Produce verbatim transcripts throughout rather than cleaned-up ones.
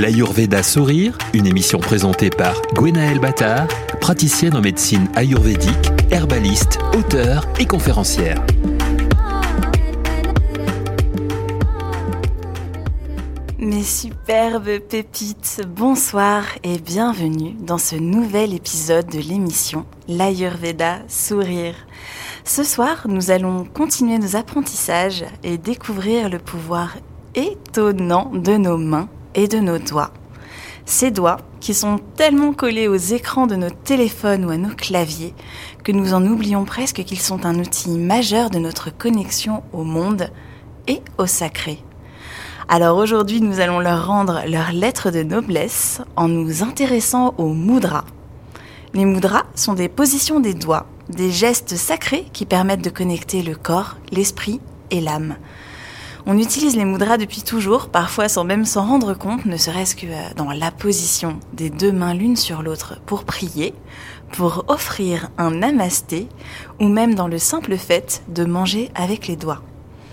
L'Ayurveda Sourire, une émission présentée par Gwenaëlle Battard, praticienne en médecine ayurvédique, herbaliste, auteure et conférencière. Mes superbes pépites, bonsoir et bienvenue dans ce nouvel épisode de l'émission L'Ayurveda Sourire. Ce soir, nous allons continuer nos apprentissages et découvrir le pouvoir étonnant de nos mains et de nos doigts. Ces doigts qui sont tellement collés aux écrans de nos téléphones ou à nos claviers que nous en oublions presque qu'ils sont un outil majeur de notre connexion au monde et au sacré. Alors aujourd'hui, nous allons leur rendre leur lettre de noblesse en nous intéressant aux mudras. Les mudras sont des positions des doigts, des gestes sacrés qui permettent de connecter le corps, l'esprit et l'âme. On utilise les mudras depuis toujours, parfois sans même s'en rendre compte, ne serait-ce que dans la position des deux mains l'une sur l'autre pour prier, pour offrir un namasté, ou même dans le simple fait de manger avec les doigts.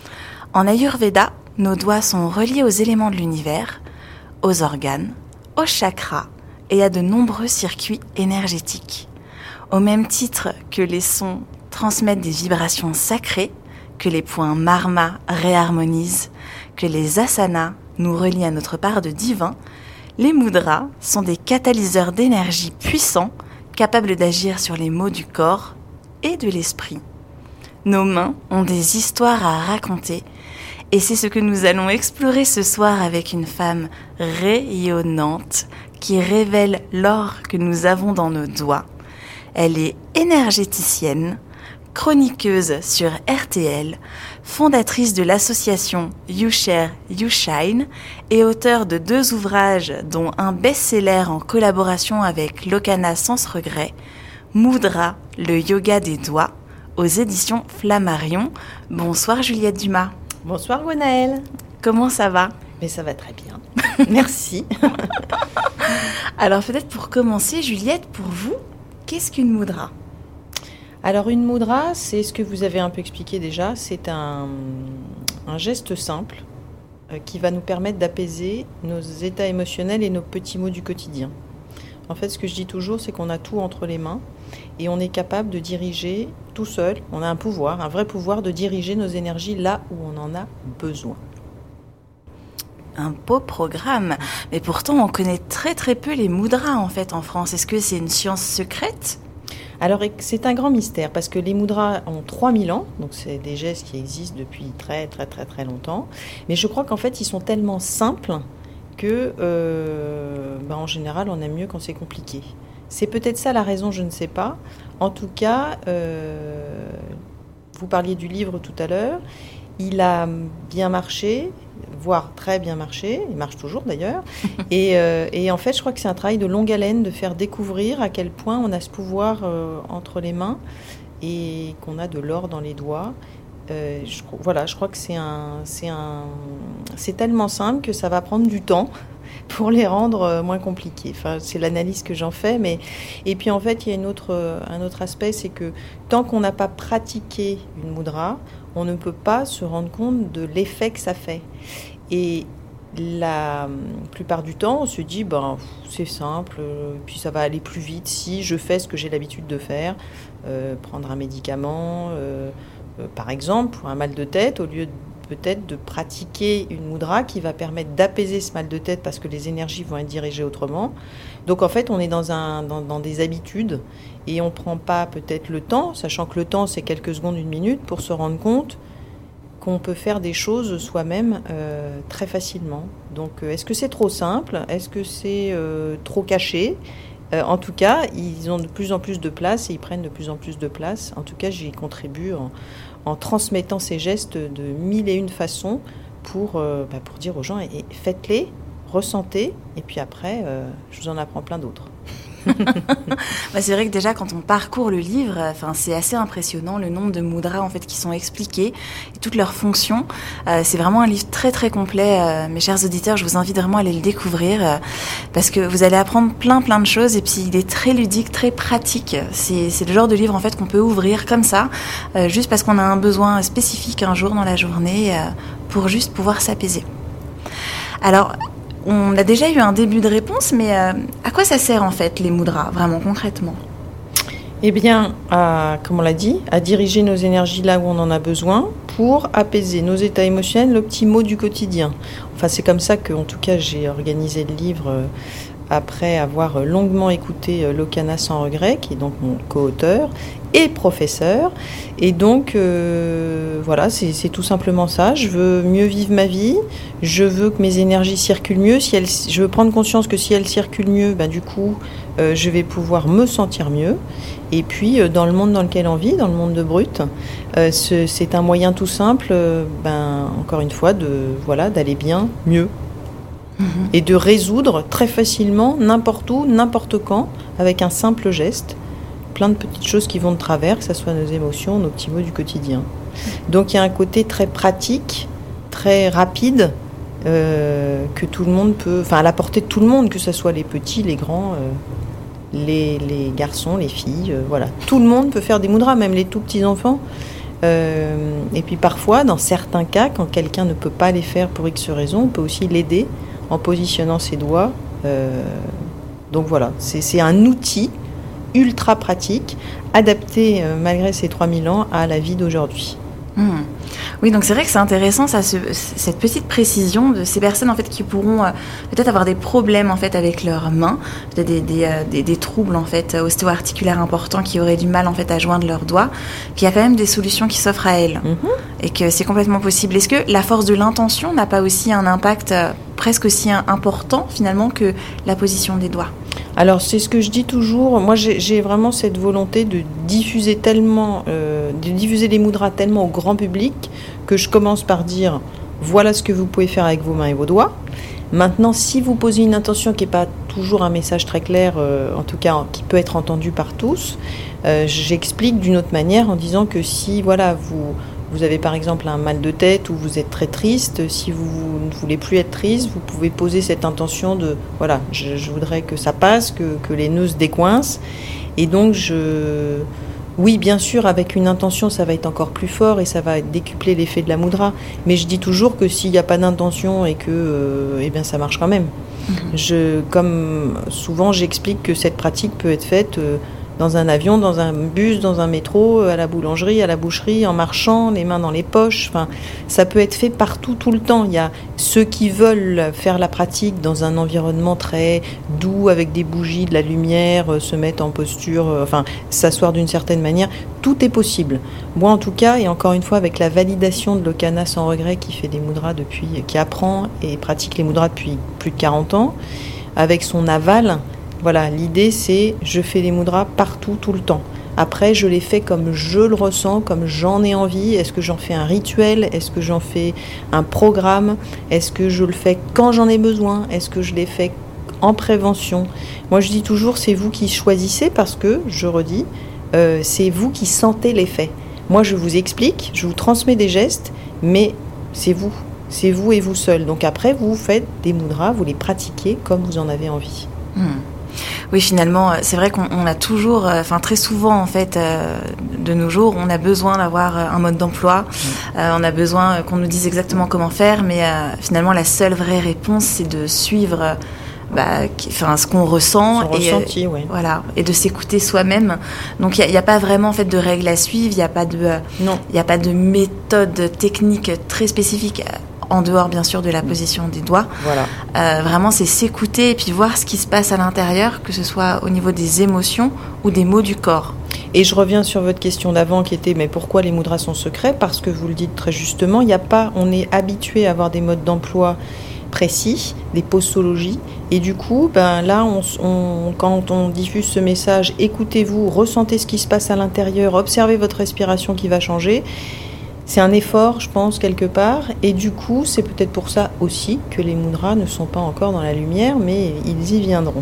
En Ayurveda, nos doigts sont reliés aux éléments de l'univers, aux organes, aux chakras et à de nombreux circuits énergétiques. Au même titre que les sons transmettent des vibrations sacrées, que les points marma réharmonisent, que les asanas nous relient à notre part de divin, les mudras sont des catalyseurs d'énergie puissants, capables d'agir sur les maux du corps et de l'esprit. Nos mains ont des histoires à raconter, et c'est ce que nous allons explorer ce soir avec une femme rayonnante qui révèle l'or que nous avons dans nos doigts. Elle est énergéticienne, chroniqueuse sur R T L, fondatrice de l'association You Share, You Shine et auteure de deux ouvrages dont un best-seller en collaboration avec Lokana Sans Regret, Mudra, le yoga des doigts, aux éditions Flammarion. Bonsoir Juliette Dumas. Bonsoir Gwenaëlle. Comment ça va ? Mais ça va très bien. Merci. Alors peut-être pour commencer, Juliette, pour vous, qu'est-ce qu'une mudra ? Alors une mudra, c'est ce que vous avez un peu expliqué déjà, c'est un, un geste simple euh, qui va nous permettre d'apaiser nos états émotionnels et nos petits maux du quotidien. En fait, ce que je dis toujours, c'est qu'on a tout entre les mains et on est capable de diriger tout seul, on a un pouvoir, un vrai pouvoir de diriger nos énergies là où on en a besoin. Un beau programme, mais pourtant on connaît très très peu les mudras en fait en France. Est-ce que c'est une science secrète ? Alors c'est un grand mystère parce que les mudras ont trois mille ans, donc c'est des gestes qui existent depuis très très très très longtemps, mais je crois qu'en fait ils sont tellement simples que euh, ben en général on aime mieux quand c'est compliqué. C'est peut-être ça la raison, je ne sais pas. En tout cas, euh, vous parliez du livre tout à l'heure, il a bien marché, voire très bien marché, il marche toujours d'ailleurs, et, euh, et en fait je crois que c'est un travail de longue haleine de faire découvrir à quel point on a ce pouvoir euh, entre les mains et qu'on a de l'or dans les doigts. Euh, je, voilà, je crois que c'est, un, c'est, un, c'est tellement simple que ça va prendre du temps pour les rendre moins compliqués. Enfin, c'est l'analyse que j'en fais. Mais... Et puis en fait, il y a une autre, un autre aspect, c'est que tant qu'on n'a pas pratiqué une mudra, on ne peut pas se rendre compte de l'effet que ça fait. Et la plupart du temps, on se dit, ben, c'est simple, puis ça va aller plus vite si je fais ce que j'ai l'habitude de faire, euh, prendre un médicament, euh, euh, par exemple, pour un mal de tête, au lieu de peut-être de pratiquer une mudra qui va permettre d'apaiser ce mal de tête parce que les énergies vont être dirigées autrement. Donc en fait, on est dans, un, dans, dans des habitudes et on ne prend pas peut-être le temps, sachant que le temps c'est quelques secondes, une minute, pour se rendre compte qu'on peut faire des choses soi-même euh, très facilement. Donc euh, est-ce que c'est trop simple ? Est-ce que c'est euh, trop caché ? euh, En tout cas, ils ont de plus en plus de place et ils prennent de plus en plus de place. En tout cas, j'y contribue en en transmettant ces gestes de mille et une façons pour, euh, bah pour dire aux gens, et, et faites-les, ressentez, et puis après, euh, je vous en apprends plein d'autres. Bah c'est vrai que déjà quand on parcourt le livre, enfin c'est assez impressionnant le nombre de mudras en fait qui sont expliqués et toutes leurs fonctions. Euh, c'est vraiment un livre très très complet. Euh, mes chers auditeurs, je vous invite vraiment à aller le découvrir euh, parce que vous allez apprendre plein plein de choses et puis il est très ludique, très pratique. C'est c'est le genre de livre en fait qu'on peut ouvrir comme ça, euh, juste parce qu'on a un besoin spécifique un jour dans la journée euh, pour juste pouvoir s'apaiser. Alors on a déjà eu un début de réponse, mais euh, à quoi ça sert en fait les mudras, vraiment concrètement ? Eh bien, à, comme on l'a dit, à diriger nos énergies là où on en a besoin pour apaiser nos états émotionnels, le petit mot du quotidien. Enfin, c'est comme ça que, en tout cas, j'ai organisé le livre euh, après avoir longuement écouté euh, Lokana sans regret, qui est donc mon co-auteur et professeur. Et donc, euh, voilà, c'est, c'est tout simplement ça. Je veux mieux vivre ma vie. Je veux que mes énergies circulent mieux. Si elles, je veux prendre conscience que si elles circulent mieux, ben, du coup, euh, je vais pouvoir me sentir mieux. Et puis, euh, dans le monde dans lequel on vit, dans le monde de Brut, euh, ce, c'est un moyen tout simple, euh, ben, encore une fois, de, voilà, d'aller bien, mieux. Mmh. Et de résoudre très facilement, n'importe où, n'importe quand, avec un simple geste, plein de petites choses qui vont de travers, que ce soit nos émotions, nos petits mots du quotidien. Donc, il y a un côté très pratique, très rapide, euh, que tout le monde peut... Enfin, à la portée de tout le monde, que ce soit les petits, les grands... Euh, Les, les garçons, les filles, euh, voilà. Tout le monde peut faire des mudras, même les tout petits enfants. Euh, et puis parfois, dans certains cas, quand quelqu'un ne peut pas les faire pour X raison, on peut aussi l'aider en positionnant ses doigts. Euh, donc voilà, c'est, c'est un outil ultra pratique, adapté, euh, malgré ses trois mille ans, à la vie d'aujourd'hui. Mmh. Oui, donc c'est vrai que c'est intéressant ça, ce, cette petite précision de ces personnes en fait qui pourront euh, peut-être avoir des problèmes en fait avec leurs mains, peut-être des, des, euh, des, des troubles en fait ostéo-articulaires importants, qui auraient du mal en fait à joindre leurs doigts, qu'il y a quand même des solutions qui s'offrent à elles mmh. et que c'est complètement possible. Est-ce que la force de l'intention n'a pas aussi un impact euh, presque aussi important finalement que la position des doigts ? Alors, c'est ce que je dis toujours. Moi, j'ai, j'ai vraiment cette volonté de diffuser tellement, euh, de diffuser les mudras tellement au grand public que je commence par dire voilà ce que vous pouvez faire avec vos mains et vos doigts. Maintenant, si vous posez une intention qui n'est pas toujours un message très clair, euh, en tout cas qui peut être entendu par tous, euh, j'explique d'une autre manière en disant que si voilà vous Vous avez par exemple un mal de tête ou vous êtes très triste, si vous ne voulez plus être triste, vous pouvez poser cette intention de voilà, je, je voudrais que ça passe, que, que les nœuds se décoincent. Et donc, je, oui, bien sûr, avec une intention, ça va être encore plus fort et ça va décupler l'effet de la mudra. Mais je dis toujours que s'il n'y a pas d'intention et que, euh, eh bien, ça marche quand même. Mmh. Je, comme souvent, j'explique que cette pratique peut être faite euh, dans un avion, dans un bus, dans un métro, à la boulangerie, à la boucherie, en marchant, les mains dans les poches. Enfin, ça peut être fait partout, tout le temps. Il y a ceux qui veulent faire la pratique dans un environnement très doux, avec des bougies, de la lumière, se mettre en posture, enfin, s'asseoir d'une certaine manière. Tout est possible. Moi, en tout cas, et encore une fois, avec la validation de Lokana sans regret, qui fait des mudras depuis, qui apprend et pratique les mudras depuis plus de quarante ans, avec son aval. Voilà, l'idée c'est je fais des mudras partout, tout le temps. Après, je les fais comme je le ressens, comme j'en ai envie. Est-ce que j'en fais un rituel ? Est-ce que j'en fais un programme ? Est-ce que je le fais quand j'en ai besoin ? Est-ce que je les fais en prévention ? Moi, je dis toujours, c'est vous qui choisissez parce que, je redis, euh, c'est vous qui sentez l'effet. Moi, je vous explique, je vous transmets des gestes, mais c'est vous. C'est vous et vous seul. Donc après, vous faites des mudras, vous les pratiquez comme vous en avez envie. Mmh. Oui, finalement, c'est vrai qu'on on a toujours, enfin très souvent en fait, euh, de nos jours, on a besoin d'avoir un mode d'emploi, euh, on a besoin qu'on nous dise exactement comment faire, mais euh, finalement la seule vraie réponse, c'est de suivre, bah, enfin ce qu'on ressent Son et ressenti, euh, ouais. voilà, et de s'écouter soi-même. Donc il n'y a, a pas vraiment en fait de règles à suivre, il n'y a pas de, euh, non, il n'y a pas de méthode technique très spécifique. En dehors, bien sûr, de la position des doigts. Voilà. Euh, vraiment, c'est s'écouter et puis voir ce qui se passe à l'intérieur, que ce soit au niveau des émotions ou des mots du corps. Et je reviens sur votre question d'avant qui était, mais pourquoi les mudras sont secrets ? Parce que vous le dites très justement, il n'y a pas, on est habitué à avoir des modes d'emploi précis, des posologies, et du coup, ben là, on, on, quand on diffuse ce message, écoutez-vous, ressentez ce qui se passe à l'intérieur, observez votre respiration qui va changer. C'est un effort, je pense, quelque part. Et du coup, c'est peut-être pour ça aussi que les mudras ne sont pas encore dans la lumière, mais ils y viendront.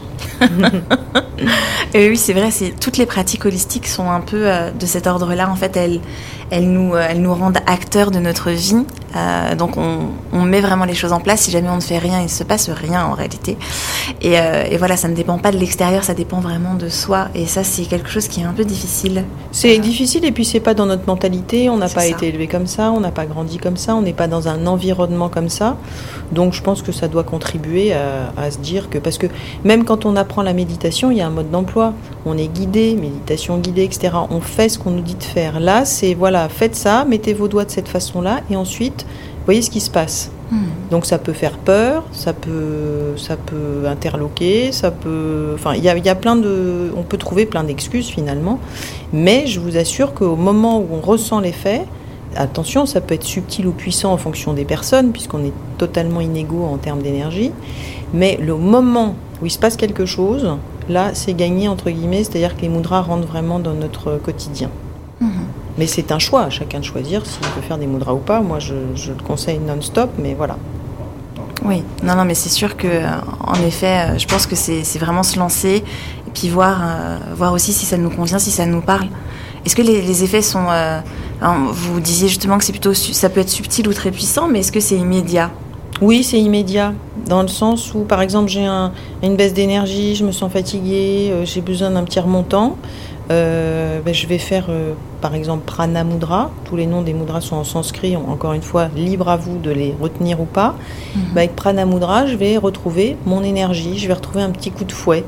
Et oui, c'est vrai, c'est, toutes les pratiques holistiques sont un peu euh, de cet ordre-là. En fait, elles, elles, nous, euh, elles nous rendent acteurs de notre vie. Euh, donc on, on met vraiment les choses en place. Si jamais on ne fait rien, il ne se passe rien en réalité. Et, euh, et voilà, ça ne dépend pas de l'extérieur, ça dépend vraiment de soi. Et ça, c'est quelque chose qui est un peu difficile. C'est euh, difficile et puis c'est pas dans notre mentalité. On n'a pas ça. été élevé comme ça, on n'a pas grandi comme ça, on n'est pas dans un environnement comme ça. Donc je pense que ça doit contribuer à, à se dire que... Parce que même quand on apprend la méditation, il y a un mode d'emploi. On est guidé, méditation guidée, et cetera. On fait ce qu'on nous dit de faire. Là, c'est voilà, faites ça, mettez vos doigts de cette façon-là et ensuite, voyez ce qui se passe. Mmh. Donc ça peut faire peur, ça peut, ça peut interloquer, ça peut... Enfin, il y a, y a plein de... On peut trouver plein d'excuses finalement. Mais je vous assure qu'au moment où on ressent l'effet, attention, ça peut être subtil ou puissant en fonction des personnes, puisqu'on est totalement inégaux en termes d'énergie. Mais le moment où il se passe quelque chose, là, c'est gagné, entre guillemets, c'est-à-dire que les mudras rentrent vraiment dans notre quotidien. Mmh. Mais c'est un choix, à chacun de choisir s'il veut faire des mudras ou pas. Moi, je, je le conseille non-stop, mais voilà. Oui, non, non, mais c'est sûr que, en effet, je pense que c'est, c'est vraiment se lancer et puis voir, euh, voir aussi si ça nous convient, si ça nous parle. Est-ce que les, les effets sont... Euh, alors, vous disiez justement que c'est plutôt, ça peut être subtil ou très puissant, mais est-ce que c'est immédiat ? Oui, c'est immédiat, dans le sens où, par exemple, j'ai un, une baisse d'énergie, je me sens fatiguée, euh, j'ai besoin d'un petit remontant. Euh, ben, je vais faire, euh, par exemple, Prana Mudra. Tous les noms des mudras sont en sanskrit. Encore une fois, libre à vous de les retenir ou pas. Mm-hmm. Ben, avec Prana Mudra, je vais retrouver mon énergie, je vais retrouver un petit coup de fouet.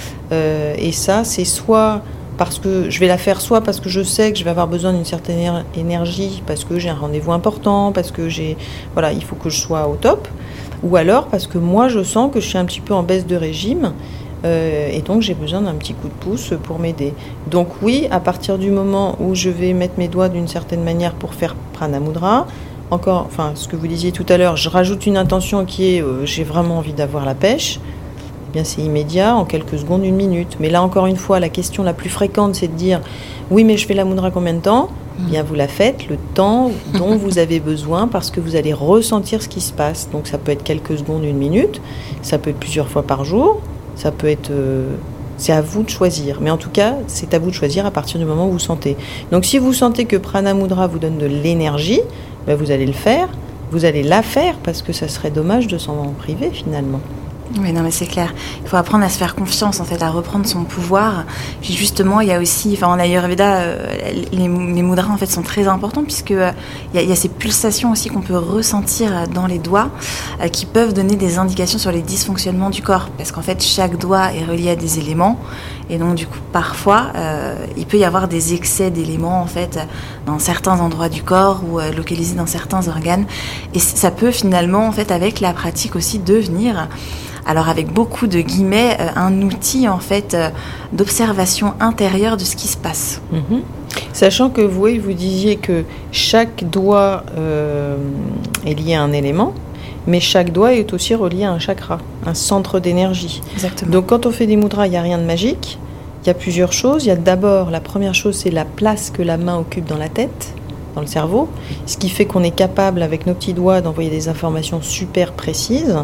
Euh, et ça, c'est soit... parce que je vais la faire soit parce que je sais que je vais avoir besoin d'une certaine énergie, parce que j'ai un rendez-vous important, parce que j'ai, voilà, il faut que je sois au top, ou alors parce que moi je sens que je suis un petit peu en baisse de régime, euh, et donc j'ai besoin d'un petit coup de pouce pour m'aider. Donc oui, à partir du moment où je vais mettre mes doigts d'une certaine manière pour faire Prana Mudra, encore, enfin ce que vous disiez tout à l'heure, je rajoute une intention qui est euh, j'ai vraiment envie d'avoir la pêche. Bien, c'est immédiat, en quelques secondes, une minute. Mais là, encore une fois, la question la plus fréquente, c'est de dire « Oui, mais je fais la mudra combien de temps ?» Bien, vous la faites le temps dont vous avez besoin parce que vous allez ressentir ce qui se passe. Donc, ça peut être quelques secondes, une minute. Ça peut être plusieurs fois par jour. Ça peut être... Euh, c'est à vous de choisir. Mais en tout cas, c'est à vous de choisir à partir du moment où vous sentez. Donc, si vous sentez que Prana Mudra vous donne de l'énergie, ben, vous allez le faire. Vous allez la faire parce que ça serait dommage de s'en priver, finalement. Oui, non, mais c'est clair. Il faut apprendre à se faire confiance, en fait, à reprendre son pouvoir. Puis justement, il y a aussi, enfin, en Ayurveda, euh, les, les mudras, en fait, sont très importants puisque euh, il y a, il y a ces pulsations aussi qu'on peut ressentir dans les doigts euh, qui peuvent donner des indications sur les dysfonctionnements du corps. Parce qu'en fait, chaque doigt est relié à des éléments. Et donc, du coup, parfois, euh, il peut y avoir des excès d'éléments, en fait, dans certains endroits du corps ou euh, localisés dans certains organes. Et ça peut finalement, en fait, avec la pratique aussi, devenir... Alors avec beaucoup de guillemets, euh, un outil en fait euh, d'observation intérieure de ce qui se passe. Mmh. Sachant que vous, vous disiez que chaque doigt euh, est lié à un élément, mais chaque doigt est aussi relié à un chakra, un centre d'énergie. Exactement. Donc quand on fait des mudras, il n'y a rien de magique. Il y a plusieurs choses. Il y a d'abord, la première chose, c'est la place que la main occupe dans la tête, dans le cerveau, ce qui fait qu'on est capable avec nos petits doigts d'envoyer des informations super précises.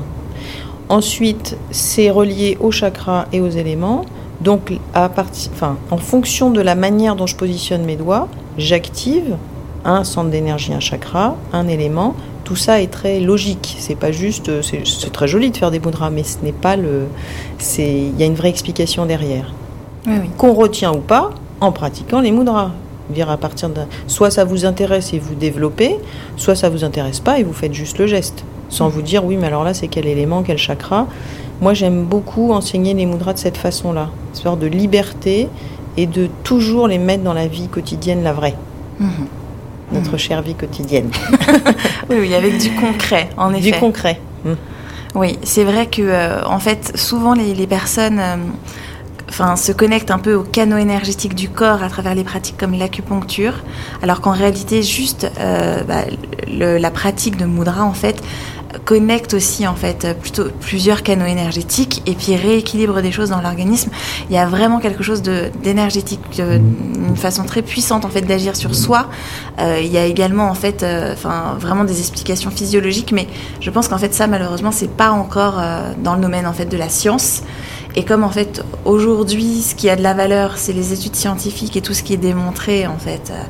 Ensuite, c'est relié aux chakras et aux éléments. Donc, à partir, enfin, en fonction de la manière dont je positionne mes doigts, j'active un centre d'énergie, un chakra, un élément. Tout ça est très logique. C'est pas juste, c'est, c'est très joli de faire des mudras, mais ce n'est pas le. C'est, il y a une vraie explication derrière. Oui, oui. Qu'on retient ou pas en pratiquant les mudras. Dire à partir d'un, soit ça vous intéresse et vous développez, soit ça vous intéresse pas et vous faites juste le geste. Sans vous dire, oui, mais alors là, c'est quel élément, quel chakra. Moi, j'aime beaucoup enseigner les mudras de cette façon-là. Une sorte de liberté et de toujours les mettre dans la vie quotidienne, la vraie. Mmh. Notre mmh. chère vie quotidienne. oui, oui, avec du concret, en effet. Du concret. Mmh. Oui, c'est vrai que, euh, en fait, souvent, les, les personnes... Euh, Enfin, se connectent un peu au canaux énergétique du corps à travers les pratiques comme l'acupuncture, alors qu'en réalité, juste euh, bah, le, la pratique de mudra, en fait, connecte aussi, en fait, plutôt plusieurs canaux énergétiques et puis rééquilibre des choses dans l'organisme. Il y a vraiment quelque chose de, d'énergétique, euh, une façon très puissante, en fait, d'agir sur soi. Euh, il y a également, en fait, euh, enfin, vraiment des explications physiologiques, mais je pense qu'en fait, ça, malheureusement, c'est pas encore euh, dans le domaine, en fait, de la science. Et comme en fait aujourd'hui ce qui a de la valeur c'est les études scientifiques et tout ce qui est démontré en fait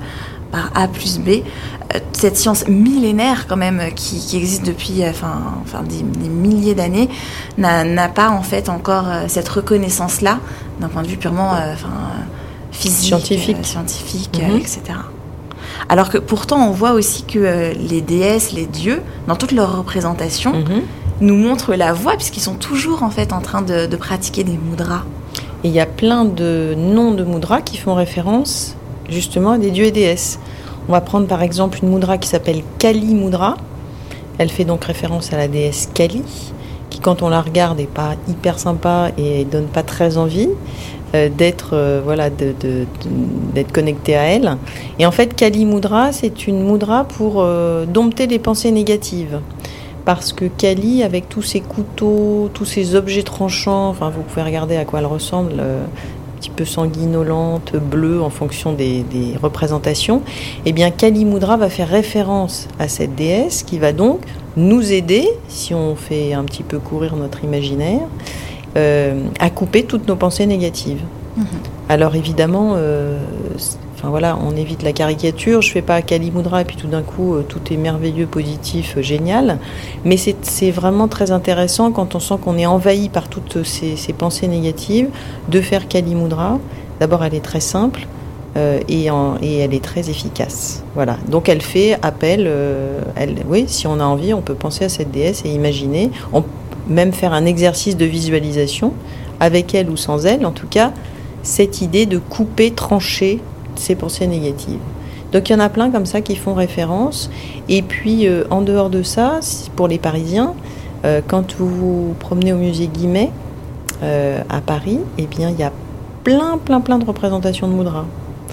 par A plus B. Euh, cette science millénaire quand même qui, qui existe depuis enfin, enfin des, des milliers d'années n'a, n'a pas en fait encore euh, cette reconnaissance-là d'un point de vue purement euh, enfin, physique, scientifique, euh, scientifique mm-hmm. euh, et cetera. Alors que pourtant on voit aussi que euh, les déesses, les dieux, dans toutes leurs représentations, mm-hmm. nous montrent la voie puisqu'ils sont toujours en fait en train de, de pratiquer des mudras. Et il y a plein de noms de mudras qui font référence justement à des dieux et déesses. On va prendre par exemple une mudra qui s'appelle Kali Mudra. Elle fait donc référence à la déesse Kali, qui quand on la regarde n'est pas hyper sympa et donne pas très envie euh, d'être, euh, voilà, de, de, de, d'être connecté à elle. Et en fait, Kali Mudra, c'est une mudra pour euh, dompter les pensées négatives. Parce que Kali, avec tous ses couteaux, tous ses objets tranchants, enfin vous pouvez regarder à quoi elle ressemble, euh, un petit peu sanguinolente, bleue en fonction des, des représentations, eh bien Kali Mudra va faire référence à cette déesse qui va donc nous aider, si on fait un petit peu courir notre imaginaire, euh, à couper toutes nos pensées négatives. Mmh. Alors évidemment, euh, enfin voilà, on évite la caricature. Je fais pas Kali Mudra et puis tout d'un coup euh, tout est merveilleux, positif, euh, génial. Mais c'est, c'est vraiment très intéressant quand on sent qu'on est envahi par toutes ces, ces pensées négatives de faire Kali Mudra. D'abord, elle est très simple euh, et, en, et elle est très efficace. Voilà. Donc elle fait appel. Euh, elle, oui, si on a envie, on peut penser à cette déesse et imaginer. On peut même faire un exercice de visualisation avec elle ou sans elle. En tout cas, cette idée de couper, trancher ces pensées négatives. Donc il y en a plein comme ça qui font référence. Et puis euh, en dehors de ça, pour les Parisiens, euh, quand vous vous promenez au musée Guimet euh, à Paris, eh bien il y a plein plein plein de représentations de mudras.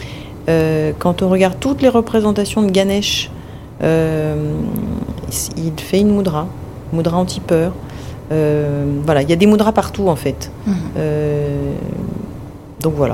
Euh, quand on regarde toutes les représentations de Ganesh, euh, il fait une mudra, mudra anti-peur. Euh, voilà, il y a des mudras partout en fait. Mmh. Euh, donc voilà.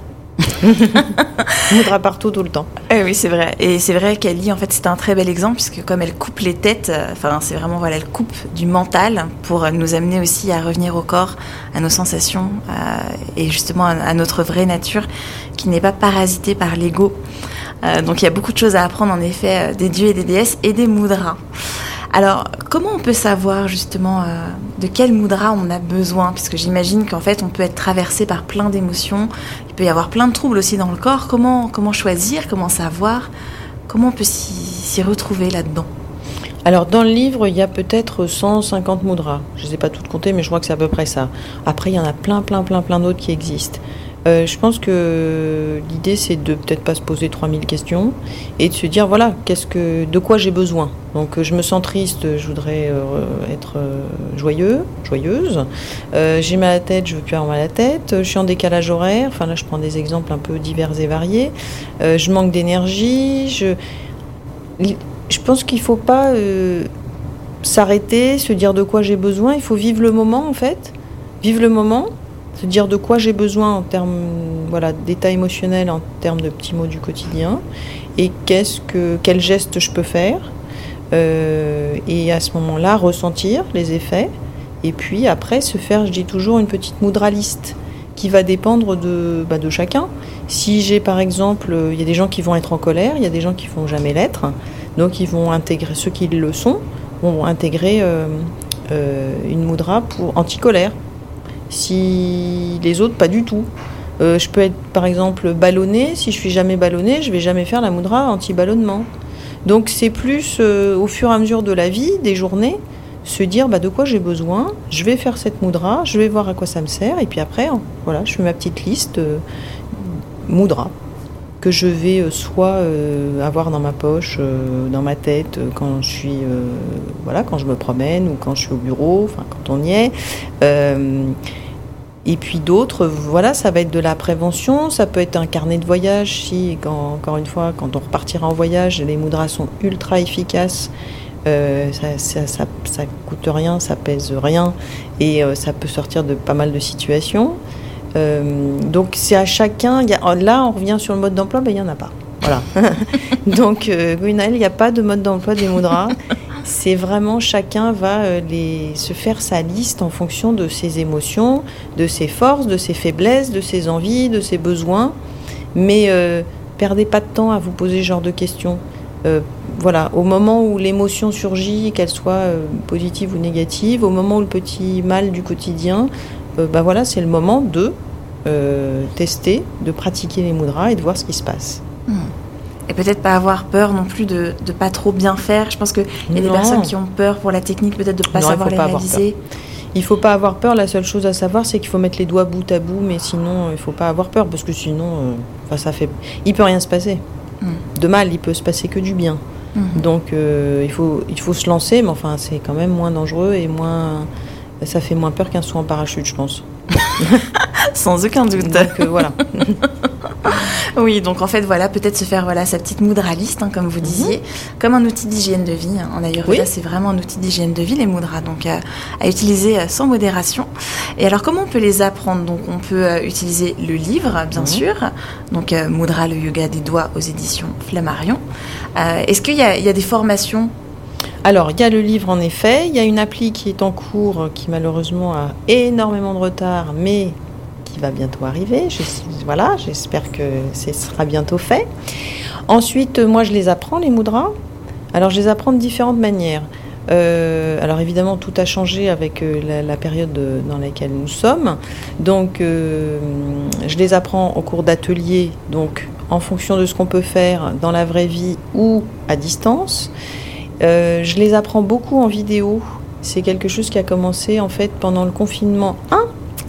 Mudra partout tout le temps. Eh oui, c'est vrai. Et c'est vrai qu'Ali, en fait, c'est un très bel exemple puisque comme elle coupe les têtes, enfin, euh, c'est vraiment voilà, elle coupe du mental pour nous amener aussi à revenir au corps, à nos sensations euh, et justement à, à notre vraie nature qui n'est pas parasitée par l'ego. Euh, donc il y a beaucoup de choses à apprendre en effet euh, des dieux et des déesses et des mudras. Alors, comment on peut savoir justement euh, de quel mudra on a besoin ? Puisque j'imagine qu'en fait, on peut être traversé par plein d'émotions. Il peut y avoir plein de troubles aussi dans le corps. Comment, comment choisir ? Comment savoir ? Comment on peut s'y, s'y retrouver là-dedans ? Alors, dans le livre, il y a peut-être cent cinquante mudras. Je ne les ai pas toutes comptées, mais je crois que c'est à peu près ça. Après, il y en a plein, plein, plein, plein d'autres qui existent. Euh, je pense que l'idée, c'est de peut-être pas se poser trois mille questions et de se dire, voilà, qu'est-ce que, de quoi j'ai besoin. Donc, je me sens triste, je voudrais euh, être euh, joyeux, joyeuse. Euh, j'ai mal à la tête, je veux plus avoir mal à la tête. Je suis en décalage horaire. Enfin, là, je prends des exemples un peu divers et variés. Euh, je manque d'énergie. Je, je pense qu'il faut pas euh, s'arrêter, se dire de quoi j'ai besoin. Il faut vivre le moment, en fait. Vivre le moment. Se dire de quoi j'ai besoin en termes voilà, d'état émotionnel, en termes de petits mots du quotidien, et qu'est-ce que, quel geste je peux faire, euh, et à ce moment-là, ressentir les effets, et puis après, se faire, je dis toujours, une petite mudra liste qui va dépendre de, bah, de chacun. Si j'ai, par exemple, il y a des gens qui vont être en colère, il y a des gens qui ne vont jamais l'être, donc ils vont intégrer, ceux qui le sont, vont intégrer euh, euh, une mudra pour anti-colère. Si les autres, pas du tout. Euh, je peux être, par exemple, ballonnée. Si je suis jamais ballonnée, je vais jamais faire la mudra anti-ballonnement. Donc, c'est plus, euh, au fur et à mesure de la vie, des journées, se dire bah, de quoi j'ai besoin. Je vais faire cette mudra, je vais voir à quoi ça me sert. Et puis après, voilà, je fais ma petite liste euh, mudra que je vais euh, soit euh, avoir dans ma poche, euh, dans ma tête, euh, quand je suis, euh, voilà, quand je me promène ou quand je suis au bureau, enfin quand on y est. Euh, et puis d'autres, voilà, ça va être de la prévention, ça peut être un carnet de voyage. Si, quand, encore une fois, quand on repartira en voyage, les mudras sont ultra efficaces. Euh, ça, ça, ça, ça coûte rien, ça pèse rien, et euh, ça peut sortir de pas mal de situations. Euh, donc c'est à chacun. Y a, là, on revient sur le mode d'emploi, ben il y en a pas. Voilà. Donc, euh, Gwenaëlle, il n'y a pas de mode d'emploi des mudras. C'est vraiment chacun va euh, les, se faire sa liste en fonction de ses émotions, de ses forces, de ses faiblesses, de ses envies, de ses besoins. Mais euh, perdez pas de temps à vous poser ce genre de questions. Euh, voilà, au moment où l'émotion surgit, qu'elle soit euh, positive ou négative, au moment où le petit mal du quotidien, euh, bah voilà, c'est le moment de euh, tester, de pratiquer les mudras et de voir ce qui se passe. Mmh. Et peut-être pas avoir peur non plus de ne pas trop bien faire. Je pense qu'il y a des personnes qui ont peur pour la technique, peut-être de ne pas non, savoir les pas réaliser. Il ne faut pas avoir peur. La seule chose à savoir, c'est qu'il faut mettre les doigts bout à bout, mais sinon, il ne faut pas avoir peur, parce que sinon, euh, ça fait... il ne peut rien se passer. Mmh. De mal, il peut se passer que du bien. Mmh. Donc, euh, il faut, il faut se lancer, mais enfin, c'est quand même moins dangereux et moins... ça fait moins peur qu'un saut en parachute, je pense. Sans aucun doute. Donc, euh, voilà. Oui, donc en fait, voilà, peut-être se faire voilà, sa petite mudra liste, hein, comme vous disiez, mmh. comme un outil d'hygiène de vie. En Ayurveda, oui. c'est vraiment un outil d'hygiène de vie, les mudras, donc euh, à utiliser euh, sans modération. Et alors, comment on peut les apprendre ? Donc, on peut euh, utiliser le livre, bien mmh. sûr, donc euh, Mudra, le yoga des doigts aux éditions Flammarion. Euh, est-ce qu'il y a, il y a des formations ? Alors, il y a le livre, en effet. Il y a une appli qui est en cours, qui malheureusement a énormément de retard, mais qui va bientôt arriver. Je, voilà, j'espère que ce sera bientôt fait. Ensuite, moi, je les apprends, les mudras. Alors, je les apprends de différentes manières. Euh, alors, évidemment, tout a changé avec euh, la, la période dans laquelle nous sommes. Donc, euh, je les apprends au cours d'ateliers, donc en fonction de ce qu'on peut faire dans la vraie vie ou à distance. Euh, je les apprends beaucoup en vidéo. C'est quelque chose qui a commencé, en fait, pendant le confinement un.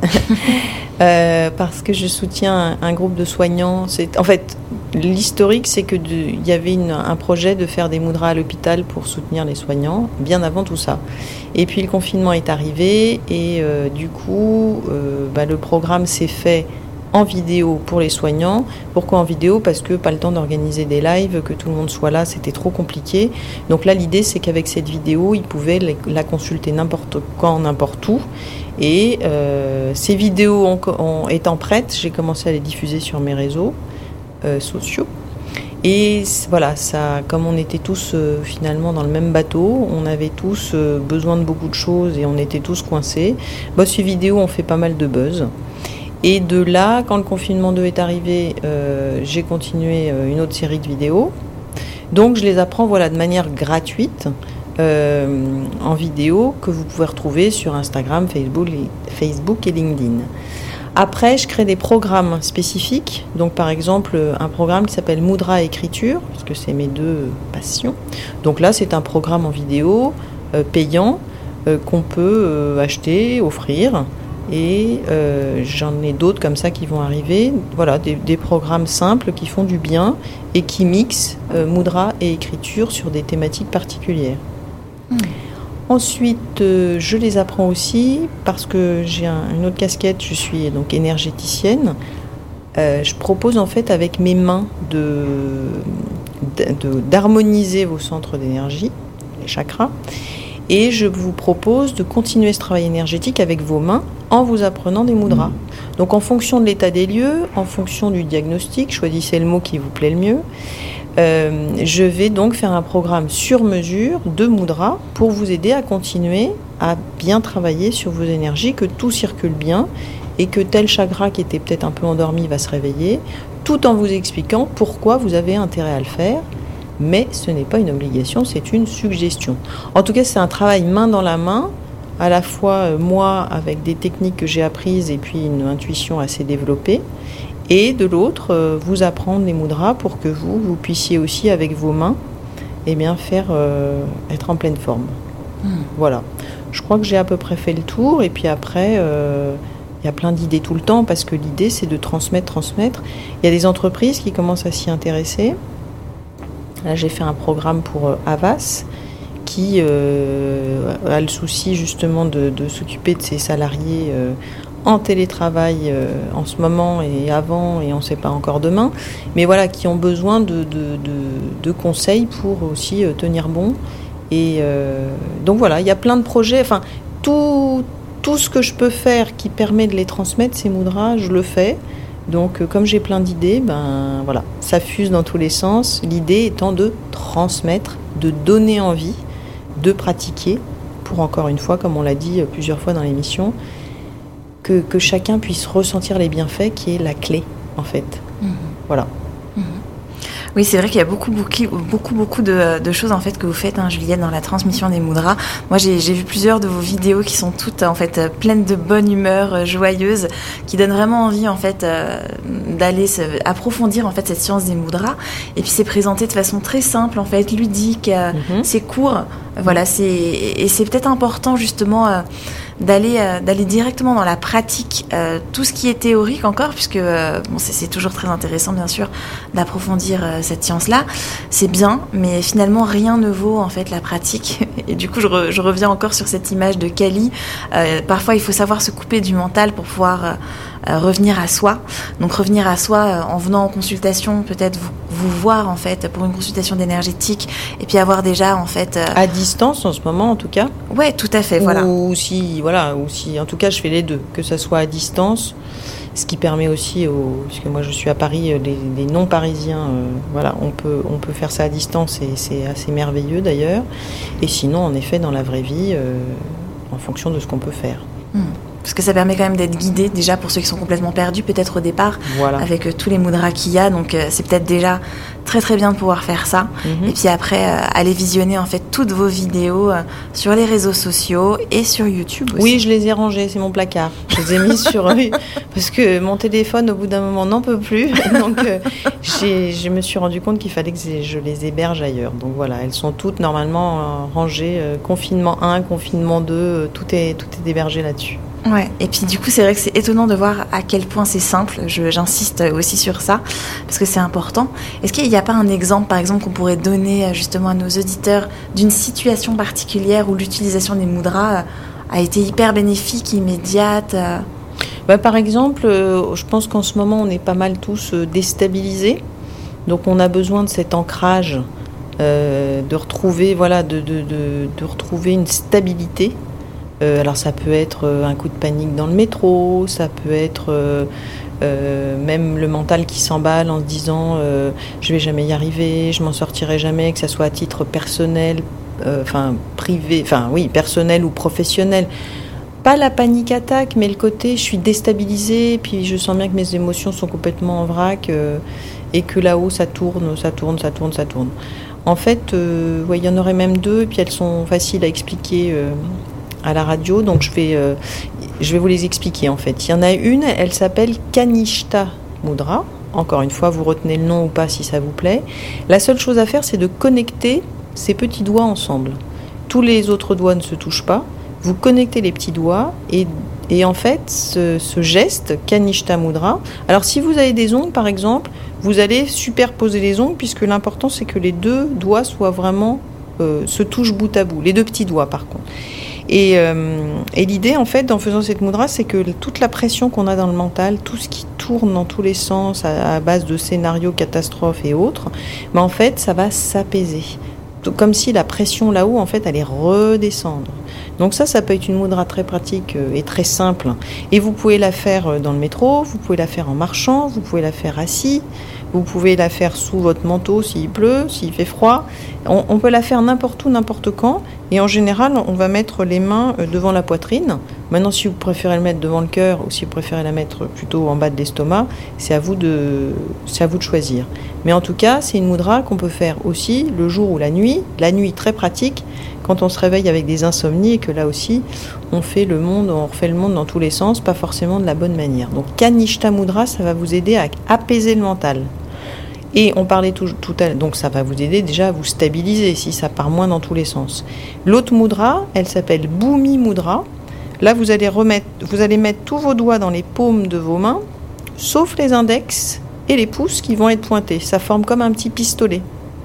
euh, parce que je soutiens un, un groupe de soignants. C'est, en fait, l'historique, c'est que de, il y avait une, un projet de faire des mudras à l'hôpital pour soutenir les soignants, bien avant tout ça. Et puis le confinement est arrivé et euh, du coup, euh, bah, le programme s'est fait en vidéo pour les soignants. Pourquoi en vidéo ? Parce que pas le temps d'organiser des lives, que tout le monde soit là, c'était trop compliqué. Donc là, l'idée, c'est qu'avec cette vidéo, ils pouvaient la consulter n'importe quand, n'importe où. Et euh, ces vidéos en, en, étant prêtes, j'ai commencé à les diffuser sur mes réseaux euh, sociaux. Et voilà, ça, comme on était tous euh, finalement dans le même bateau, on avait tous euh, besoin de beaucoup de choses et on était tous coincés. Bah, ces vidéos ont fait pas mal de buzz. Et de là, quand le confinement deux est arrivé, euh, j'ai continué euh, une autre série de vidéos. Donc je les apprends voilà, de manière gratuite, euh, en vidéo, que vous pouvez retrouver sur Instagram, Facebook et, Facebook et LinkedIn. Après, je crée des programmes spécifiques. Donc par exemple, un programme qui s'appelle Mudra Écriture, parce que c'est mes deux passions. Donc là, c'est un programme en vidéo, euh, payant, euh, qu'on peut euh, acheter, offrir. Et euh, j'en ai d'autres comme ça qui vont arriver. Voilà, des, des programmes simples qui font du bien et qui mixent euh, mudra et écriture sur des thématiques particulières. Mmh. Ensuite, euh, je les apprends aussi parce que j'ai un, une autre casquette, je suis donc énergéticienne. Euh, je propose en fait avec mes mains de, de, d'harmoniser vos centres d'énergie, les chakras. Et je vous propose de continuer ce travail énergétique avec vos mains en vous apprenant des mudras. Mmh. Donc en fonction de l'état des lieux, en fonction du diagnostic, choisissez le mot qui vous plaît le mieux. Euh, je vais donc faire un programme sur mesure de mudras pour vous aider à continuer à bien travailler sur vos énergies, que tout circule bien et que tel chakra qui était peut-être un peu endormi va se réveiller, tout en vous expliquant pourquoi vous avez intérêt à le faire. Mais ce n'est pas une obligation, c'est une suggestion. En tout cas, c'est un travail main dans la main, à la fois euh, moi avec des techniques que j'ai apprises et puis une intuition assez développée, et de l'autre, euh, vous apprendre les mudras pour que vous, vous puissiez aussi avec vos mains, eh bien, faire, euh, être en pleine forme. Mmh. Voilà. Je crois que j'ai à peu près fait le tour, et puis après, euh, il y a plein d'idées tout le temps, parce que l'idée, c'est de transmettre, transmettre. Il y a des entreprises qui commencent à s'y intéresser. Là, j'ai fait un programme pour euh, Havas qui euh, a le souci justement de, de s'occuper de ses salariés euh, en télétravail euh, en ce moment et avant et on ne sait pas encore demain, mais voilà, qui ont besoin de, de, de, de conseils pour aussi euh, tenir bon. Et euh, donc voilà, il y a plein de projets, enfin tout, tout ce que je peux faire qui permet de les transmettre, ces mudras, je le fais. Donc, comme j'ai plein d'idées, ben voilà, ça fuse dans tous les sens. L'idée étant de transmettre, de donner envie, de pratiquer, pour encore une fois, comme on l'a dit plusieurs fois dans l'émission, que, que chacun puisse ressentir les bienfaits, qui est la clé, en fait. Mmh. Voilà. Mmh. Oui, c'est vrai qu'il y a beaucoup, beaucoup, beaucoup, beaucoup de, de choses en fait que vous faites, hein, Juliette, dans la transmission des mudras. Moi, j'ai, j'ai vu plusieurs de vos vidéos qui sont toutes en fait pleines de bonne humeur, euh, joyeuses, qui donnent vraiment envie en fait euh, d'aller se, approfondir en fait cette science des mudras. Et puis c'est présenté de façon très simple, en fait, ludique, euh, mm-hmm. c'est court. Voilà, c'est et c'est peut-être important justement. Euh, d'aller euh, d'aller directement dans la pratique, euh, tout ce qui est théorique encore, puisque euh, bon, c'est, c'est toujours très intéressant bien sûr d'approfondir euh, cette science-là, c'est bien, mais finalement rien ne vaut en fait la pratique. Et du coup je, re, je reviens encore sur cette image de Kali. Euh, parfois il faut savoir se couper du mental pour pouvoir euh, euh, revenir à soi. Donc revenir à soi euh, en venant en consultation, peut-être vous, vous voir en fait pour une consultation d'énergétique, et puis avoir déjà en fait euh... à distance en ce moment en tout cas. Ouais, tout à fait. Ou voilà. si voilà, ou si en tout cas je fais les deux, que ça soit à distance, ce qui permet aussi aux, parce que moi je suis à Paris, les, les non-parisiens, euh, voilà, on peut on peut faire ça à distance et c'est assez merveilleux d'ailleurs. Et sinon en effet dans la vraie vie, euh, en fonction de ce qu'on peut faire. Mmh. Parce que ça permet quand même d'être guidé, déjà pour ceux qui sont complètement perdus, peut-être au départ, voilà. avec euh, tous les mudras qu'il y a. Donc euh, c'est peut-être déjà très très bien de pouvoir faire ça. Mm-hmm. Et puis après, euh, aller visionner en fait toutes vos vidéos euh, sur les réseaux sociaux et sur YouTube aussi. Oui, je les ai rangées, c'est mon placard. Je les ai mises sur eux, parce que mon téléphone, au bout d'un moment, n'en peut plus. Donc euh, j'ai, je me suis rendu compte qu'il fallait que je les héberge ailleurs. Donc voilà, elles sont toutes normalement euh, rangées. Euh, confinement un, confinement deux, euh, tout est, tout est hébergé là-dessus. Ouais, et puis du coup c'est vrai que c'est étonnant de voir à quel point c'est simple, Je, j'insiste aussi sur ça, parce que c'est important. Est-ce qu'il n'y a pas un exemple par exemple qu'on pourrait donner justement à nos auditeurs d'une situation particulière où l'utilisation des mudras a été hyper bénéfique, immédiate? Bah, par exemple, euh, je pense qu'en ce moment on est pas mal tous euh, déstabilisés, donc on a besoin de cet ancrage, euh, de retrouver, voilà, de, de, de, de retrouver une stabilité. Euh, alors ça peut être euh, un coup de panique dans le métro, ça peut être euh, euh, même le mental qui s'emballe en se disant euh, je vais jamais y arriver, je m'en sortirai jamais, que ça soit à titre personnel, enfin euh, privé, enfin oui personnel ou professionnel. Pas la panique attaque, mais le côté je suis déstabilisée, puis je sens bien que mes émotions sont complètement en vrac euh, et que là-haut ça tourne, ça tourne, ça tourne, ça tourne. En fait, euh, ouais, il y en aurait même deux, et puis elles sont faciles à expliquer. Euh, à la radio, donc je vais, euh, je vais vous les expliquer en fait. Il y en a une, elle s'appelle Kanishta Mudra. Encore une fois, vous retenez le nom ou pas si ça vous plaît. La seule chose à faire, c'est de connecter ces petits doigts ensemble. Tous les autres doigts ne se touchent pas. Vous connectez les petits doigts et, et en fait, ce, ce geste, Kanishta Mudra, alors si vous avez des ongles par exemple, vous allez superposer les ongles puisque l'important c'est que les deux doigts soient vraiment, euh, se touchent bout à bout. Les deux petits doigts par contre. Et, euh, et l'idée, en fait, en faisant cette mudra, c'est que toute la pression qu'on a dans le mental, tout ce qui tourne dans tous les sens à, à base de scénarios, catastrophes et autres, ben en fait, ça va s'apaiser. Comme si la pression là-haut, en fait, allait redescendre. Donc ça, ça peut être une mudra très pratique et très simple. Et vous pouvez la faire dans le métro, vous pouvez la faire en marchant, vous pouvez la faire assis, vous pouvez la faire sous votre manteau s'il pleut, s'il fait froid. On, on peut la faire n'importe où, n'importe quand. Et en général, on va mettre les mains devant la poitrine. Maintenant, si vous préférez le mettre devant le cœur ou si vous préférez la mettre plutôt en bas de l'estomac, c'est à vous de, c'est à vous de choisir. Mais en tout cas, c'est une mudra qu'on peut faire aussi le jour ou la nuit. La nuit, très pratique, quand on se réveille avec des insomnies et que là aussi, on fait le monde, on refait le monde dans tous les sens, pas forcément de la bonne manière. Donc, Kanishta Mudra, ça va vous aider à apaiser le mental. Et on parlait tout, tout à l'heure, donc ça va vous aider déjà à vous stabiliser si ça part moins dans tous les sens. L'autre mudra, elle s'appelle Bhumi Mudra. Là, vous allez remettre, vous allez mettre tous vos doigts dans les paumes de vos mains, sauf les index et les pouces qui vont être pointés. Ça forme comme un petit pistolet.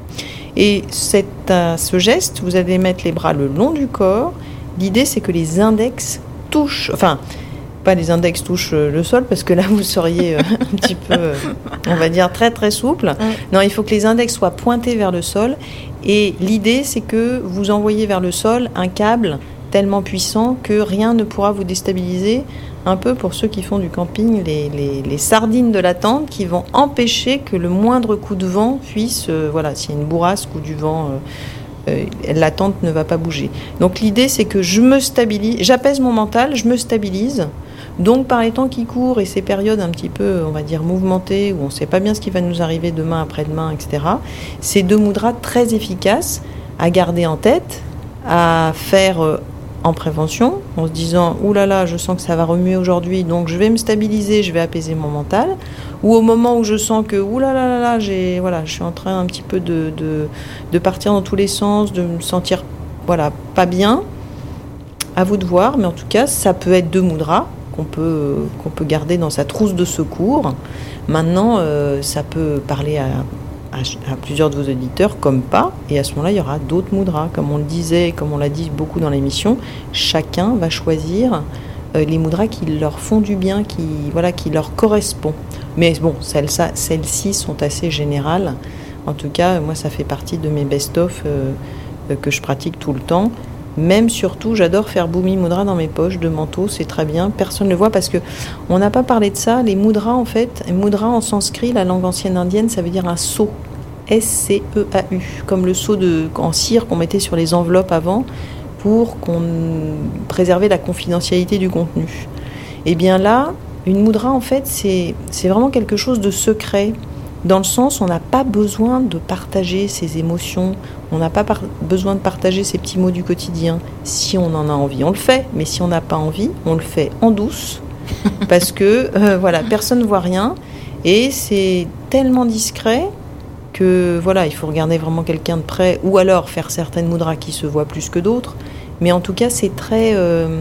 Et cette, euh, ce geste, vous allez mettre les bras le long du corps. L'idée, c'est que les index touchent, enfin, pas les index touchent le sol, parce que là, vous seriez euh, un petit peu, euh, on va dire, très très souple. Ouais. Non, il faut que les index soient pointés vers le sol. Et l'idée, c'est que vous envoyez vers le sol un câble tellement puissant que rien ne pourra vous déstabiliser. Un peu pour ceux qui font du camping, les, les, les sardines de la tente qui vont empêcher que le moindre coup de vent puisse, euh, voilà, s'il y a une bourrasque ou du vent, euh, euh, la tente ne va pas bouger. Donc l'idée, c'est que je me stabilise, j'apaise mon mental, je me stabilise Donc par les temps qui courent et ces périodes un petit peu, on va dire, mouvementées, où on ne sait pas bien ce qui va nous arriver demain, après-demain, et cetera, c'est deux mudras très efficaces à garder en tête, à faire euh, en prévention, en se disant « Ouh là là, je sens que ça va remuer aujourd'hui, donc je vais me stabiliser, je vais apaiser mon mental », ou au moment où je sens que « Ouh là là là là, j'ai, voilà, je suis en train un petit peu de, de, de partir dans tous les sens, de me sentir voilà, pas bien », à vous de voir, mais en tout cas, ça peut être deux mudras qu'on peut, qu'on peut garder dans sa trousse de secours. Maintenant, euh, ça peut parler à, à, à plusieurs de vos auditeurs comme pas, et à ce moment-là, il y aura d'autres mudras. Comme on le disait, comme on l'a dit beaucoup dans l'émission, chacun va choisir euh, les mudras qui leur font du bien, qui, voilà, qui leur correspondent. Mais bon, celles, celles-ci sont assez générales. En tout cas, moi, ça fait partie de mes best-of euh, euh, que je pratique tout le temps. Même surtout, j'adore faire Bhumi Mudra dans mes poches de manteau, c'est très bien, personne ne le voit parce que on n'a pas parlé de ça. Les mudras, en fait, mudra en sanskrit, la langue ancienne indienne, ça veut dire un sceau, S C E A U, comme le sceau de, en cire qu'on mettait sur les enveloppes avant pour qu'on préserver la confidentialité du contenu. Et bien là, une mudra, en fait, c'est, c'est vraiment quelque chose de secret. Dans le sens, on n'a pas besoin de partager ses émotions, on n'a pas par- besoin de partager ses petits mots du quotidien. Si on en a envie, on le fait, mais si on n'a pas envie, on le fait en douce, parce que euh, voilà, personne ne voit rien, et c'est tellement discret que voilà, il faut regarder vraiment quelqu'un de près, ou alors faire certaines mudras qui se voient plus que d'autres, mais en tout cas, c'est très, euh,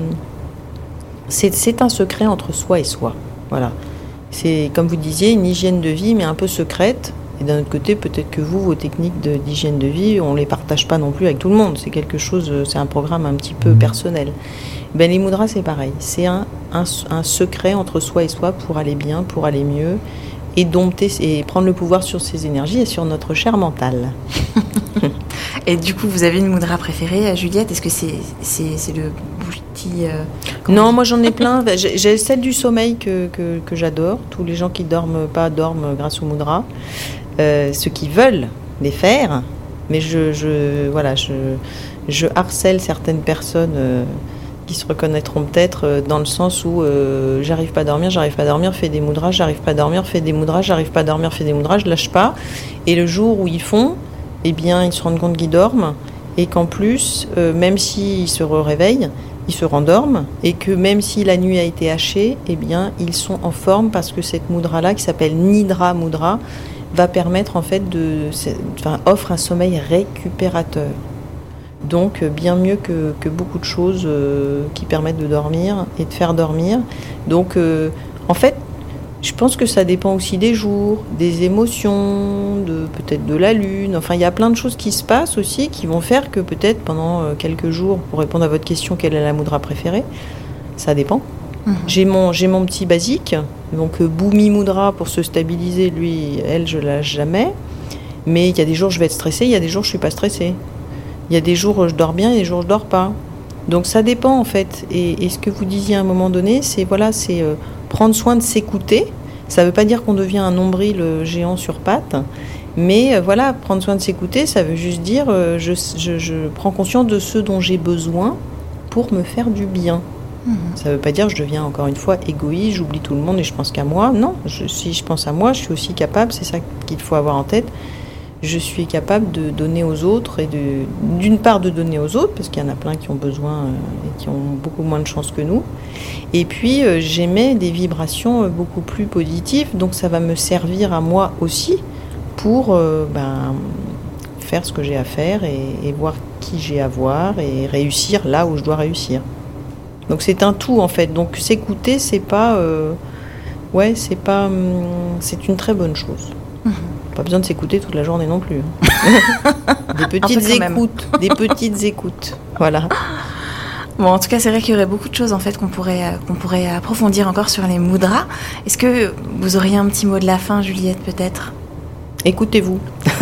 c'est, c'est un secret entre soi et soi, voilà. C'est, comme vous disiez, une hygiène de vie, mais un peu secrète. Et d'un autre côté, peut-être que vous, vos techniques de, d'hygiène de vie, on ne les partage pas non plus avec tout le monde. C'est quelque chose, c'est un programme un petit peu personnel. Ben, les mudras, c'est pareil. C'est un, un, un secret entre soi et soi pour aller bien, pour aller mieux, et dompter et prendre le pouvoir sur ses énergies et sur notre chair mentale. Et du coup, vous avez une mudra préférée, Juliette? Est-ce que c'est, c'est, c'est le bouti euh, Non, moi j'en ai plein. J'ai, j'ai celle du sommeil que, que, que j'adore. Tous les gens qui dorment pas dorment grâce aux mudras. Euh, ceux qui veulent les faire, mais je, je, voilà, je, je harcèle certaines personnes euh, qui se reconnaîtront peut-être euh, dans le sens où euh, j'arrive pas à dormir, j'arrive pas à dormir, fais des mudras, j'arrive pas à dormir, fais des mudras, j'arrive pas à dormir, fais des mudras, je lâche pas. Et le jour où ils font, eh bien, ils se rendent compte qu'ils dorment et qu'en plus, euh, même s'ils se réveillent, ils se rendorment et que même si la nuit a été hachée, eh bien, ils sont en forme parce que cette mudra-là, qui s'appelle Nidra Mudra, va permettre en fait de, enfin, offre un sommeil récupérateur. Donc, bien mieux que, que beaucoup de choses euh, qui permettent de dormir et de faire dormir. Donc, euh, en fait, je pense que ça dépend aussi des jours, des émotions, de, peut-être de la lune. Enfin, il y a plein de choses qui se passent aussi qui vont faire que peut-être pendant quelques jours, pour répondre à votre question, quelle est la mudra préférée, ça dépend. Mmh. J'ai mon, j'ai mon petit basique, donc Bhumi Mudra pour se stabiliser, lui, elle, je lâche jamais. Mais il y a des jours je vais être stressée, il y a des jours je suis pas stressée. Il y a des jours je dors bien, il y a des jours je dors pas. Donc ça dépend en fait. Et, et ce que vous disiez à un moment donné, c'est voilà, c'est euh, prendre soin de s'écouter. Ça ne veut pas dire qu'on devient un nombril géant sur pattes, mais euh, voilà, prendre soin de s'écouter, ça veut juste dire euh, je, je, je prends conscience de ce dont j'ai besoin pour me faire du bien. Mmh. Ça ne veut pas dire que je deviens encore une fois égoïste, j'oublie tout le monde et je pense qu'à moi. Non, je, si je pense à moi, je suis aussi capable, c'est ça qu'il faut avoir en tête. Je suis capable de donner aux autres et de, d'une part de donner aux autres, parce qu'il y en a plein qui ont besoin euh, et qui ont beaucoup moins de chance que nous. Et puis, euh, j'émets des vibrations euh, beaucoup plus positives, donc ça va me servir à moi aussi pour euh, ben, faire ce que j'ai à faire et, et voir qui j'ai à voir et réussir là où je dois réussir. Donc c'est un tout en fait. Donc s'écouter, c'est pas, euh, ouais, c'est pas, hum, c'est une très bonne chose. Mmh. Pas besoin de s'écouter toute la journée non plus. Des petites écoutes, des petites écoutes. Voilà. Bon, en tout cas, c'est vrai qu'il y aurait beaucoup de choses en fait qu'on pourrait qu'on pourrait approfondir encore sur les mudras. Est-ce que vous auriez un petit mot de la fin, Juliette, peut-être ? Écoutez-vous.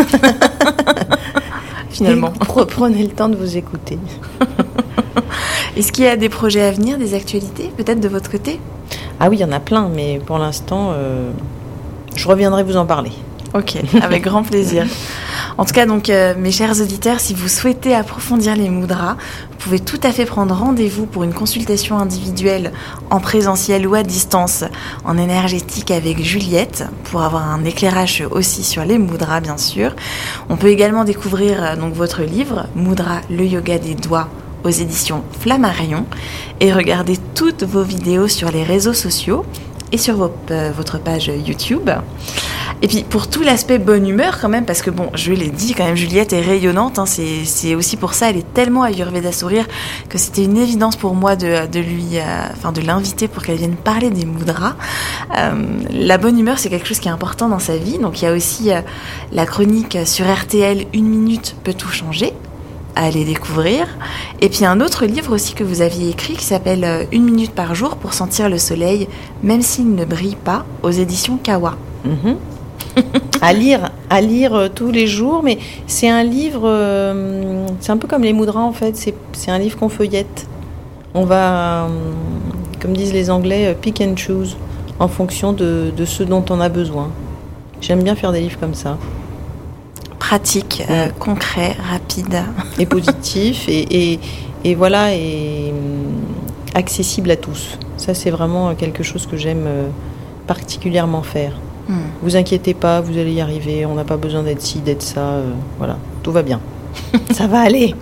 Finalement, prenez le temps de vous écouter. Est-ce qu'il y a des projets à venir, des actualités, peut-être de votre côté ? Ah oui, il y en a plein, mais pour l'instant, euh, je reviendrai vous en parler. Ok, avec grand plaisir. En tout cas, donc, euh, mes chers auditeurs, si vous souhaitez approfondir les mudras, vous pouvez tout à fait prendre rendez-vous pour une consultation individuelle en présentiel ou à distance en énergétique avec Juliette pour avoir un éclairage aussi sur les mudras, bien sûr. On peut également découvrir euh, donc votre livre Mudra, le yoga des doigts aux éditions Flammarion et regarder toutes vos vidéos sur les réseaux sociaux et sur vos, euh, votre page YouTube. Et puis pour tout l'aspect bonne humeur quand même, parce que bon, je l'ai dit quand même, Juliette est rayonnante, hein, c'est, c'est aussi pour ça, elle est tellement Ayurveda Sourire que c'était une évidence pour moi de, de lui, euh, enfin de l'inviter pour qu'elle vienne parler des mudras. Euh, la bonne humeur, c'est quelque chose qui est important dans sa vie, donc il y a aussi euh, la chronique sur R T L, Une minute peut tout changer, à aller découvrir. Et puis un autre livre aussi que vous aviez écrit qui s'appelle Une minute par jour pour sentir le soleil, même s'il ne brille pas, aux éditions Kawa. Mmh. à lire, à lire euh, tous les jours, mais c'est un livre, euh, c'est un peu comme les mudras en fait, c'est, c'est un livre qu'on feuillette. On va, euh, comme disent les Anglais, pick and choose, en fonction de, de ce dont on a besoin. J'aime bien faire des livres comme ça. Pratique, euh, ouais. Concret, rapide. Et positif, et, et, et voilà, et accessible à tous. Ça, c'est vraiment quelque chose que j'aime particulièrement faire. Hmm. Vous inquiétez pas, vous allez y arriver, on n'a pas besoin d'être ci, d'être ça, euh, voilà, tout va bien. Ça va aller.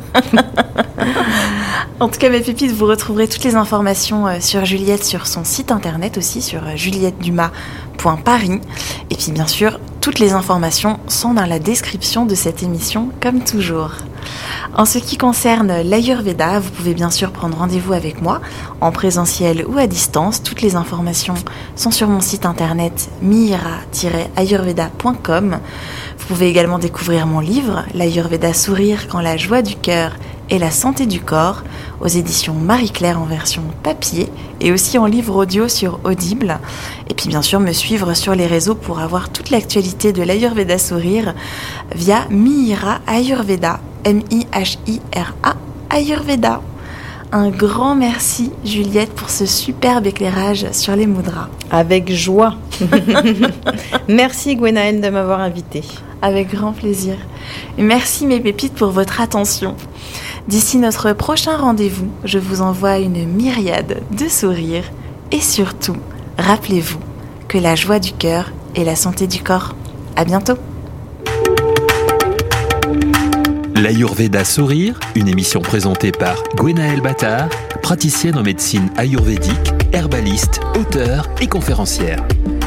En tout cas, mes pépites, vous retrouverez toutes les informations sur Juliette sur son site internet aussi, sur juliette dumas point paris. Et puis bien sûr, toutes les informations sont dans la description de cette émission, comme toujours. En ce qui concerne l'Ayurveda, vous pouvez bien sûr prendre rendez-vous avec moi, en présentiel ou à distance. Toutes les informations sont sur mon site internet mihira tiret ayurveda point com. Vous pouvez également découvrir mon livre, L'Ayurveda Sourire quand la joie du cœur et la santé du corps, aux éditions Marie-Claire en version papier et aussi en livre audio sur Audible. Et puis bien sûr me suivre sur les réseaux pour avoir toute l'actualité de l'Ayurveda Sourire via Mihira Ayurveda, M I H I R A Ayurveda. Un grand merci Juliette pour ce superbe éclairage sur les mudras. Avec joie. Merci Gwenaëlle de m'avoir invitée. Avec grand plaisir. Et merci mes pépites pour votre attention. D'ici notre prochain rendez-vous, je vous envoie une myriade de sourires et surtout, rappelez-vous que la joie du cœur est la santé du corps. À bientôt. L'Ayurveda Sourire, une émission présentée par Gwenaëlle Battard, praticienne en médecine ayurvédique, herbaliste, auteure et conférencière.